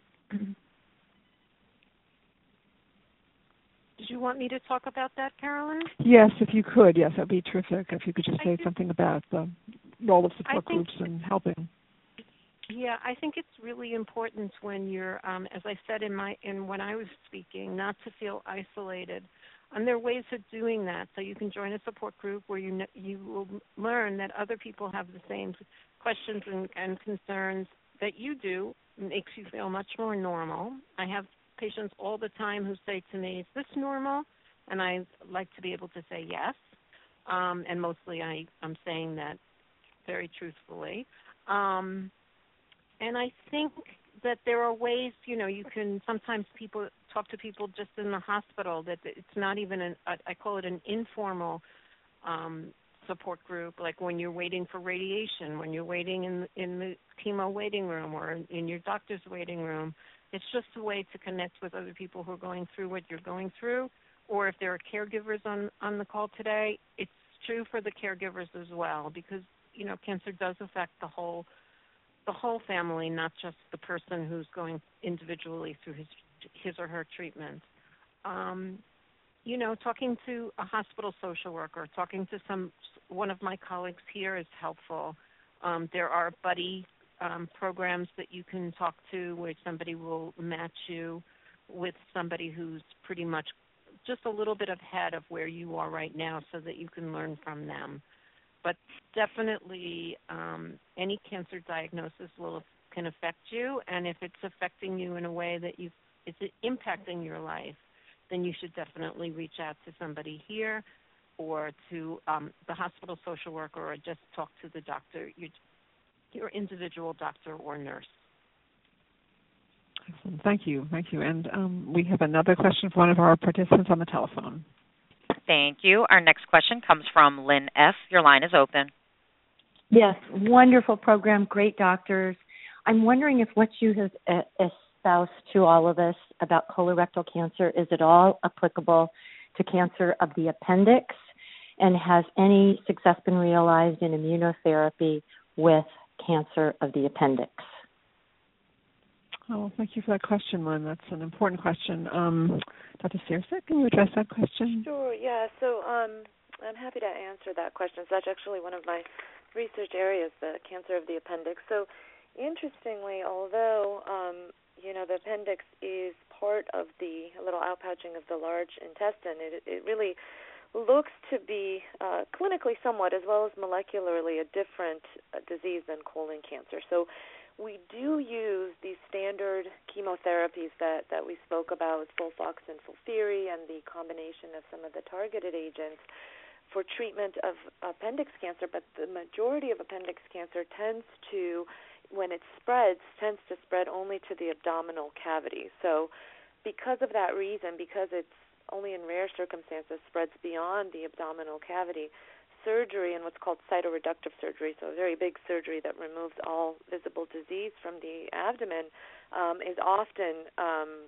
Speaker 6: did you want me to talk about that, Carolyn?
Speaker 2: Yes, if you could. Yes, that would be terrific. If you could just say something about the role of support
Speaker 6: think,
Speaker 2: groups and helping.
Speaker 6: Yeah, I think it's really important when you're, um, as I said in my in when I was speaking, not to feel isolated. And there are ways of doing that. So you can join a support group where you know, you will learn that other people have the same questions and, and concerns that you do. It makes you feel much more normal. I have patients all the time who say to me, "Is this normal?" And I like to be able to say yes. Um, and mostly I, I'm saying that very truthfully. Um, and I think that there are ways, you know, you can sometimes people talk to people just in the hospital, that it's not even an, I call it an informal um, support group, like when you're waiting for radiation, when you're waiting in, in the chemo waiting room or in your doctor's waiting room. It's just a way to connect with other people who are going through what you're going through. Or if there are caregivers on, on the call today, it's true for the caregivers as well, because, you know, cancer does affect the whole the whole family, not just the person who's going individually through his his or her treatment. Um, you know, talking to a hospital social worker, talking to some one of my colleagues here is helpful. Um, there are buddy um, programs that you can talk to where somebody will match you with somebody who's pretty much just a little bit ahead of where you are right now so that you can learn from them. But definitely um, any cancer diagnosis will can affect you, and if it's affecting you in a way that you it's impacting your life, then you should definitely reach out to somebody here or to um, the hospital social worker, or just talk to the doctor, your, your individual doctor or nurse.
Speaker 2: Excellent. Thank you. Thank you. And um, we have another question from one of our participants on the telephone.
Speaker 1: Thank you. Our next question comes from Lynn F. Your line is open.
Speaker 8: Yes, wonderful program, great doctors. I'm wondering if what you have espoused to all of us about colorectal cancer, is at all applicable to cancer of the appendix, and has any success been realized in immunotherapy with cancer of the appendix?
Speaker 2: Oh, thank you for that question, Lynn. That's an important question. Um, Doctor Sirsak, can you address that question?
Speaker 4: Sure, yeah. So um, I'm happy to answer that question. So that's actually one of my research areas, the cancer of the appendix. So interestingly, although, um, you know, the appendix is part of the little outpouching of the large intestine, it, it really looks to be uh, clinically somewhat, as well as molecularly, a different uh, disease than colon cancer. So we do use these standard chemotherapies that, that we spoke about, FOLFOX and FOLFIRI, and the combination of some of the targeted agents for treatment of appendix cancer, but the majority of appendix cancer tends to, when it spreads, tends to spread only to the abdominal cavity. So because of that reason, because it's only in rare circumstances spreads beyond the abdominal cavity, surgery and what's called cytoreductive surgery, so a very big surgery that removes all visible disease from the abdomen, um, is often um,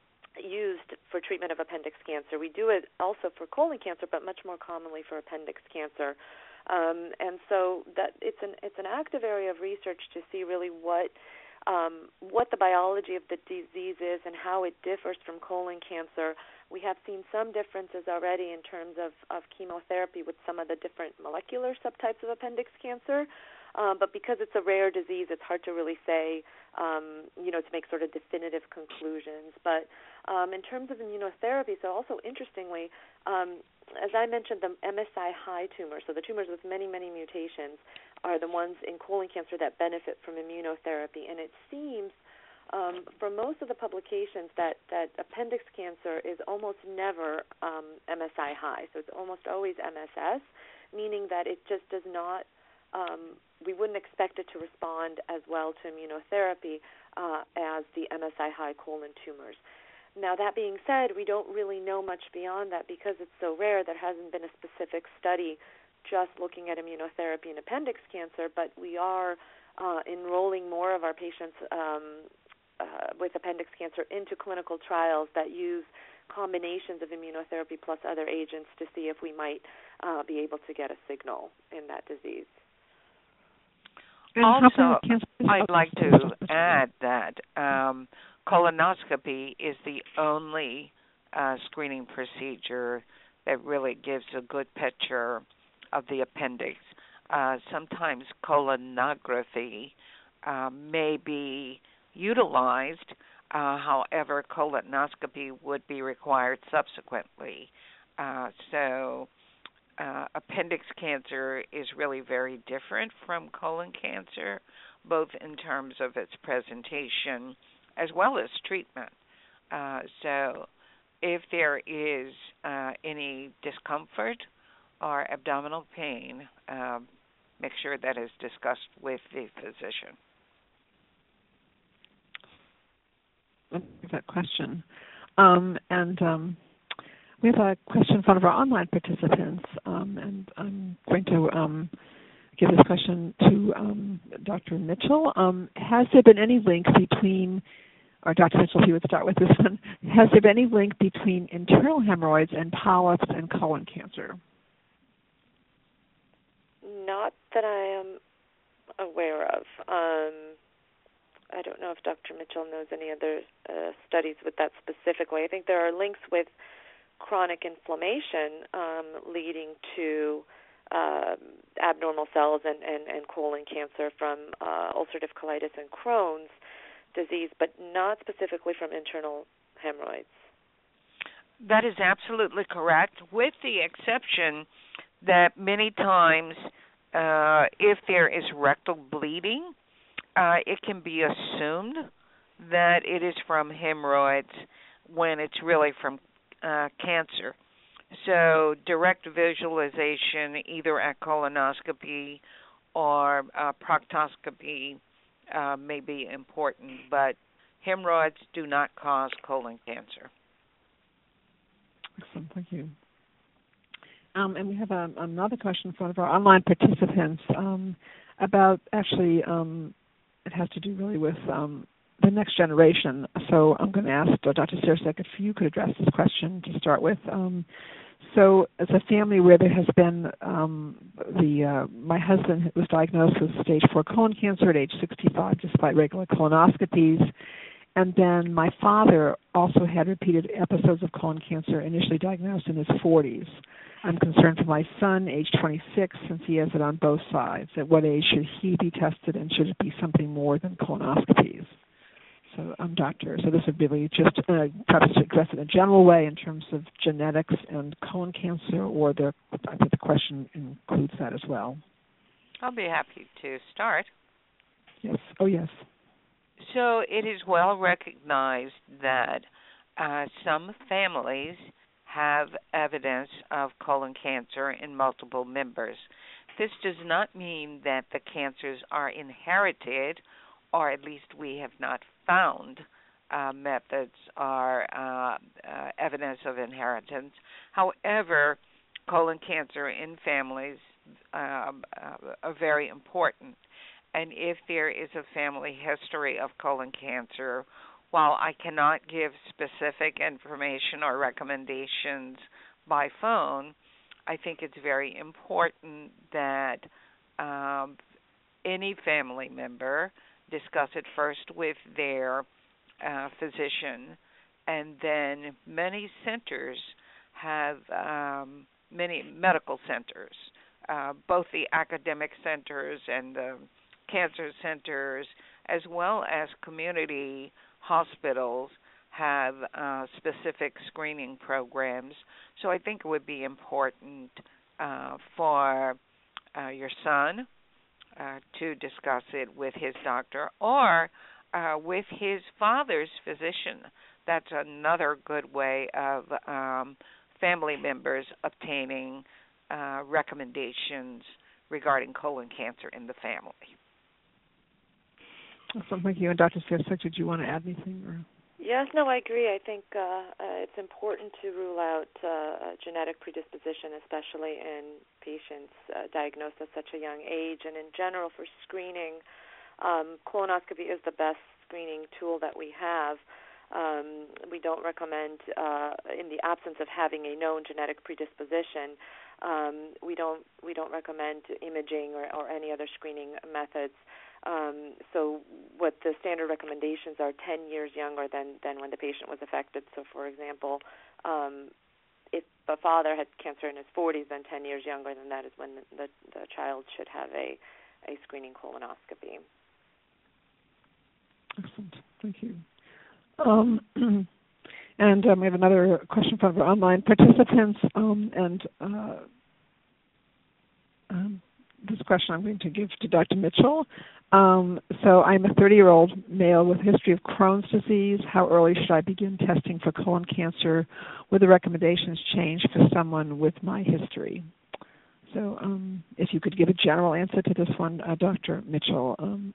Speaker 4: used for treatment of appendix cancer. We do it also for colon cancer, but much more commonly for appendix cancer. Um, and so that it's an it's an active area of research to see really what um, what the biology of the disease is and how it differs from colon cancer. We have seen some differences already in terms of, of chemotherapy with some of the different molecular subtypes of appendix cancer. Um, but because it's a rare disease, it's hard to really say, um, you know, to make sort of definitive conclusions. But um, in terms of immunotherapy, so also interestingly, um, as I mentioned, the M S I high tumors, so the tumors with many, many mutations, are the ones in colon cancer that benefit from immunotherapy. And it seems Um, from most of the publications that, that appendix cancer is almost never um, M S I high, so it's almost always M S S, meaning that it just does not, um, we wouldn't expect it to respond as well to immunotherapy uh, as the M S I high colon tumors. Now, that being said, we don't really know much beyond that because it's so rare. There hasn't been a specific study just looking at immunotherapy in appendix cancer, but we are uh, enrolling more of our patients um, uh, with appendix cancer into clinical trials that use combinations of immunotherapy plus other agents to see if we might uh, be able to get a signal in that disease.
Speaker 2: And
Speaker 3: Also,
Speaker 2: cancer-
Speaker 3: I'd like to add that um, colonoscopy is the only uh, screening procedure that really gives a good picture of the appendix. Uh, sometimes colonography uh, may be utilized. Uh, however, colonoscopy would be required subsequently. Uh, so uh, appendix cancer is really very different from colon cancer, both in terms of its presentation as well as treatment. Uh, so if there is uh, any discomfort or abdominal pain, uh, make sure that is discussed with the physician.
Speaker 2: That question. Um, and um, we have a question from one of our online participants, um, and I'm going to um, give this question to um, Doctor Mitchell. Um, has there been any link between, or Doctor Mitchell, if you would start with this one, has there been any link between internal hemorrhoids and polyps and colon cancer?
Speaker 4: Not that I am aware of. Um, I don't know if Doctor Mitchell knows any other uh, studies with that specifically. I think there are links with chronic inflammation um, leading to uh, abnormal cells and, and, and colon cancer from uh, ulcerative colitis and Crohn's disease, but not specifically from internal hemorrhoids.
Speaker 3: That is absolutely correct, with the exception that many times uh, if there is rectal bleeding, Uh, it can be assumed that it is from hemorrhoids when it's really from uh, cancer. So direct visualization, either at colonoscopy or uh, proctoscopy, uh, may be important, but hemorrhoids do not cause colon cancer.
Speaker 2: Excellent, thank you. Um, and we have a, another question from one of our online participants um, about actually um, it has to do really with um, the next generation. So I'm going to ask uh, Doctor Sirsak if you could address this question to start with. Um, so as a family where there has been um, the uh, my husband was diagnosed with stage four colon cancer at age sixty-five despite regular colonoscopies. And then my father also had repeated episodes of colon cancer, initially diagnosed in his forties. I'm concerned for my son, age twenty-six, since he has it on both sides. At what age should he be tested, and should it be something more than colonoscopies? So, um, doctor, so this would be really just uh, perhaps to address it in a general way in terms of genetics and colon cancer, or the, I think the question includes that as well.
Speaker 3: I'll be happy to start.
Speaker 2: Yes. Oh, yes.
Speaker 3: So it is well recognized that uh, some families have evidence of colon cancer in multiple members. This does not mean that the cancers are inherited, or at least we have not found uh, methods or uh, uh, evidence of inheritance. However, colon cancer in families um, uh, are very important. And if there is a family history of colon cancer, while I cannot give specific information or recommendations by phone, I think it's very important that um, any family member discuss it first with their uh, physician, and then many centers have, um, many medical centers, uh, both the academic centers and the cancer centers, as well as community hospitals, have uh, specific screening programs. So I think it would be important uh, for uh, your son uh, to discuss it with his doctor, or uh, with his father's physician. That's another good way of um, family members obtaining uh, recommendations regarding colon cancer in the family.
Speaker 2: Awesome, thank you. And Doctor Sirsak, did you want to add anything? Or?
Speaker 4: Yes, no, I agree. I think uh, uh, it's important to rule out uh, genetic predisposition, especially in patients uh, diagnosed at such a young age. And in general, for screening, Um, colonoscopy is the best screening tool that we have. Um, we don't recommend, uh, in the absence of having a known genetic predisposition, um, we don't we don't recommend imaging or, or any other screening methods. Um, so what the standard recommendations are ten years younger than, than when the patient was affected. So, for example, um, if the father had cancer in his forties, then ten years younger than that is when the, the, the child should have a, a screening colonoscopy.
Speaker 2: Excellent. Thank you. Um, and um, we have another question from our online participants, um, and uh, um, this question I'm going to give to Doctor Mitchell. Um, so I'm a thirty-year-old male with a history of Crohn's disease. How early should I begin testing for colon cancer? Would the recommendations change for someone with my history? So um, if you could give a general answer to this one, uh, Doctor Mitchell. Um,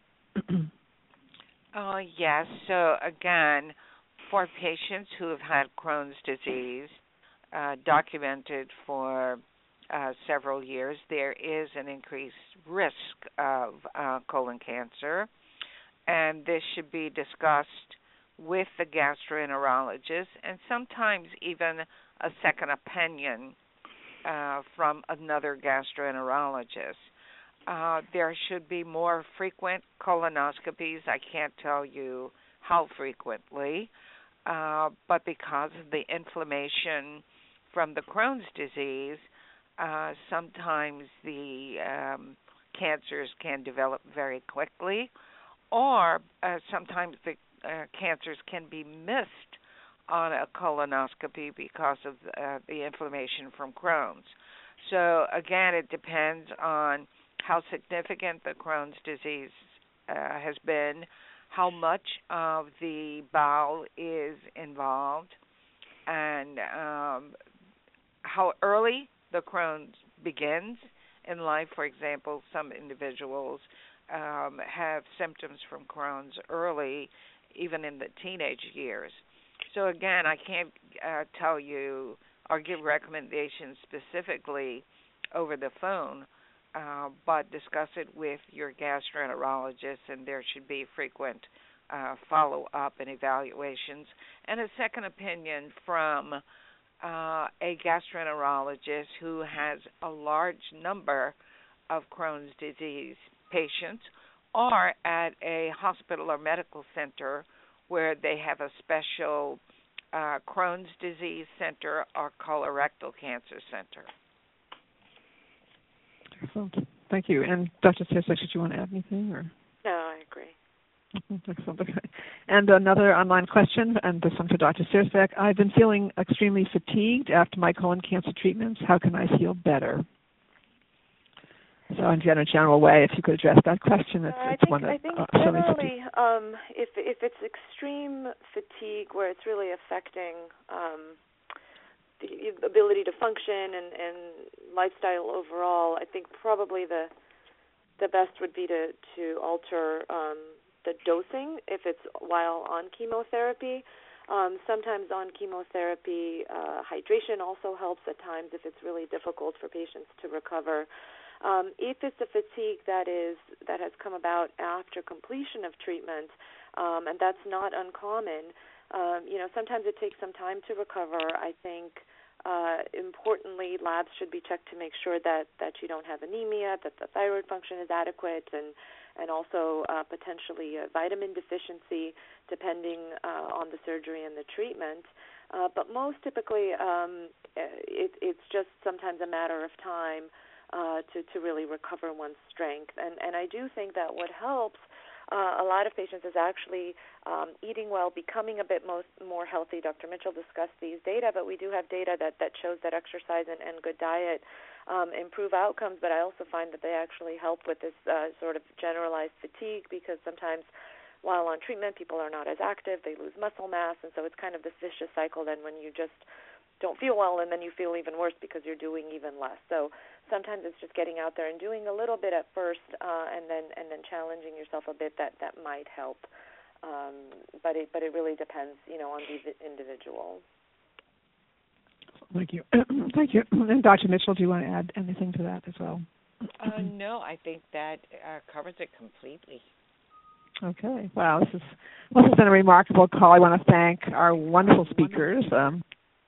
Speaker 3: uh, yes. So again, for patients who have had Crohn's disease uh, documented for Uh, several years, there is an increased risk of uh, colon cancer, and this should be discussed with the gastroenterologist and sometimes even a second opinion uh, from another gastroenterologist. Uh, there should be more frequent colonoscopies. I can't tell you how frequently, uh, but because of the inflammation from the Crohn's disease, Uh, sometimes the um, cancers can develop very quickly, or uh, sometimes the uh, cancers can be missed on a colonoscopy because of uh, the inflammation from Crohn's. So again, it depends on how significant the Crohn's disease uh, has been, how much of the bowel is involved, and um, how early the Crohn's begins in life. For example, some individuals um, have symptoms from Crohn's early, even in the teenage years. So again, I can't uh, tell you or give recommendations specifically over the phone, uh, but discuss it with your gastroenterologist, and there should be frequent uh, follow-up and evaluations, and a second opinion from Uh, a gastroenterologist who has a large number of Crohn's disease patients, or at a hospital or medical center where they have a special uh, Crohn's disease center or colorectal cancer center.
Speaker 2: Excellent. Thank you. And Doctor Cirsek, did you want to add anything? Or?
Speaker 4: No, I agree.
Speaker 2: Excellent. Okay. And another online question, and this one for Doctor Cirsek. I've been feeling extremely fatigued after my colon cancer treatments. How can I feel better? So in a general way, if you could address that question, it's,
Speaker 4: uh,
Speaker 2: it's
Speaker 4: I think,
Speaker 2: one that
Speaker 4: I think
Speaker 2: uh,
Speaker 4: generally, um, if if it's extreme fatigue where it's really affecting um, the ability to function and, and lifestyle overall, I think probably the the best would be to to alter Um, the dosing if it's while on chemotherapy. Um, sometimes on chemotherapy, uh, hydration also helps at times if it's really difficult for patients to recover. Um, if it's a fatigue that is that has come about after completion of treatment, um, and that's not uncommon, um, you know, sometimes it takes some time to recover. I think uh, importantly, labs should be checked to make sure that, that you don't have anemia, that the thyroid function is adequate, and and also uh, potentially a vitamin deficiency, depending uh, on the surgery and the treatment. Uh, but most typically, um, it, it's just sometimes a matter of time uh, to, to really recover one's strength. And, and I do think that what helps uh, a lot of patients is actually um, eating well, becoming a bit most, more healthy. Doctor Mitchell discussed these data, but we do have data that, that shows that exercise and, and good diet Um, improve outcomes, but I also find that they actually help with this uh, sort of generalized fatigue, because sometimes while on treatment people are not as active, they lose muscle mass, and so it's kind of this vicious cycle then when you just don't feel well and then you feel even worse because you're doing even less. So sometimes it's just getting out there and doing a little bit at first uh, and then and then challenging yourself a bit that, that might help. Um, but it but it really depends, you know, on the individual.
Speaker 2: Thank you. Thank you. And Doctor Mitchell, do you want to add anything to that as well?
Speaker 3: Uh, no, I think that uh, covers it completely.
Speaker 2: Okay. Wow, this is well, this has been a remarkable call. I want to thank our wonderful speakers, um,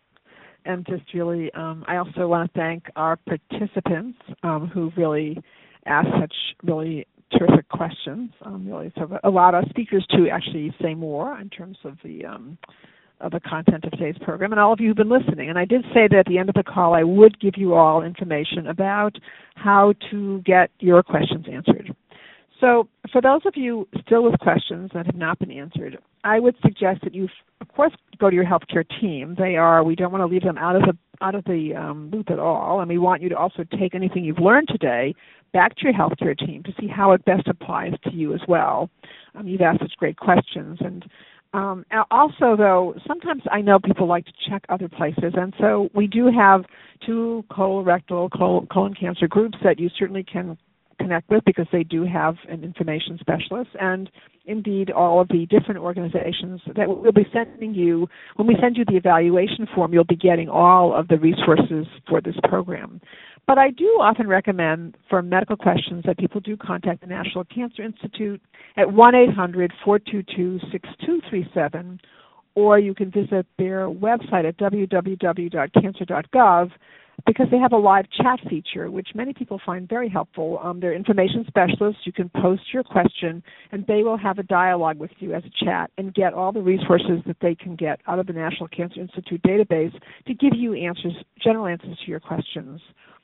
Speaker 2: and just really, um, I also want to thank our participants um, who really asked such really terrific questions. Um, really, sort of allowed our speakers to actually say more in terms of the um, of the content of today's program, and all of you who've been listening. And I did say that at the end of the call, I would give you all information about how to get your questions answered. So for those of you still with questions that have not been answered, I would suggest that you, of course, go to your healthcare team. They are, we don't want to leave them out of the out of the um, loop at all, and we want you to also take anything you've learned today back to your healthcare team to see how it best applies to you as well. Um, you've asked such great questions. And um, also, though, sometimes I know people like to check other places, and so we do have two colorectal, colon, colon cancer groups that you certainly can connect with because they do have an information specialist, and indeed all of the different organizations that we'll be sending you. When we send you the evaluation form, you'll be getting all of the resources for this program. But I do often recommend for medical questions that people do contact the National Cancer Institute at one eight hundred, four two two, six two three seven, or you can visit their website at w w w dot cancer dot gov, because they have a live chat feature, which many people find very helpful. Um, they're information specialists. You can post your question, and they will have a dialogue with you as a chat and get all the resources that they can get out of the National Cancer Institute database to give you answers, general answers to your questions.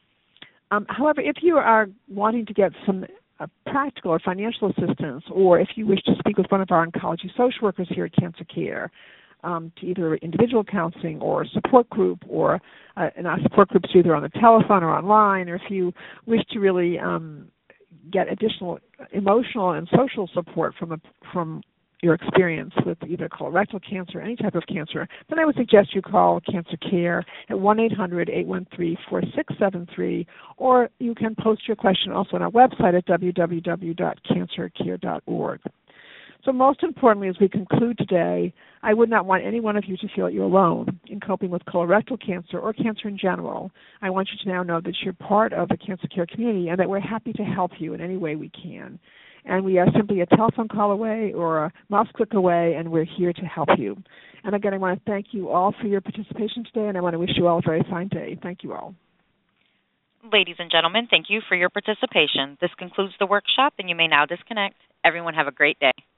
Speaker 2: Um, however, if you are wanting to get some uh, practical or financial assistance, or if you wish to speak with one of our oncology social workers here at Cancer Care, Um, to either individual counseling or support group, or uh, and our support groups either on the telephone or online, or if you wish to really um, get additional emotional and social support from a, from your experience with either colorectal cancer or any type of cancer, then I would suggest you call Cancer Care at one eight hundred, eight one three, four six seven three, or you can post your question also on our website at w w w dot cancer care dot org. So most importantly, as we conclude today, I would not want any one of you to feel that you're alone in coping with colorectal cancer or cancer in general. I want you to now know that you're part of the Cancer Care community and that we're happy to help you in any way we can. And we are simply a telephone call away or a mouse click away, and we're here to help you. And again, I want to thank you all for your participation today, and I want to wish you all a very fine day. Thank you all.
Speaker 1: Ladies and gentlemen, thank you for your participation. This concludes the workshop, and you may now disconnect. Everyone have a great day.